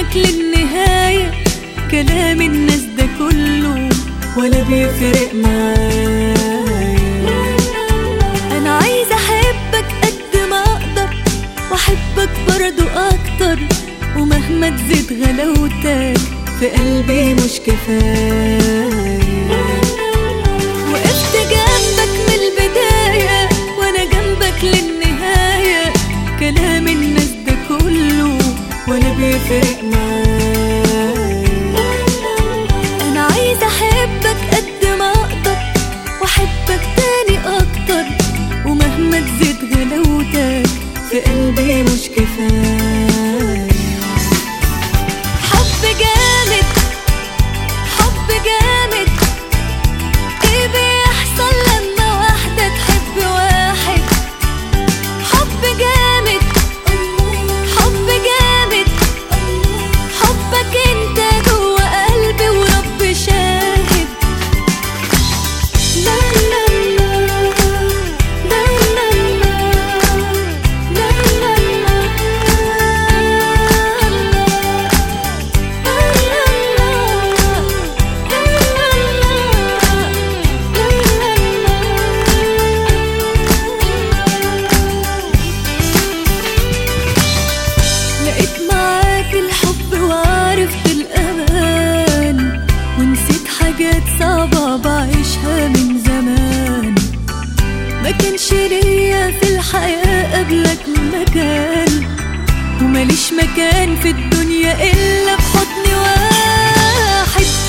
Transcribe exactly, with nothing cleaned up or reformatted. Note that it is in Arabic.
معاك للنهاية. كلام الناس ده كله ولا بيفرق معايا. أنا عايزة أحبك قد ما أقدر، وأحبك برضو أكتر، ومهما تزيد غلاوتك في قلبي مش كفاية. وقفت جنبك من البداية وأنا جنبك للنهاية. كلام الناس ده كله ولا بيفرق معايا. أنا عايزة أحبك قد ما أقدر، وأحبك تاني أكتر، ومهما تزيد غلاوتك في قلبي مش كفاية. حب جامد حب جامد، ايه بيحصل لما واحدة تحب واحد؟ حب جامد حب جامد، حبك انت جوا قلبي ورب شاهد. لا لا لا لا لا لا لا لقيت معاك الحب وعرفت الأمان، ونسيت حاجات صعبة بعيشها من زمان. ما كانش ليا في الحياة قبلك مكان، وماليش مكان في الدنيا إلا في حضن واحد.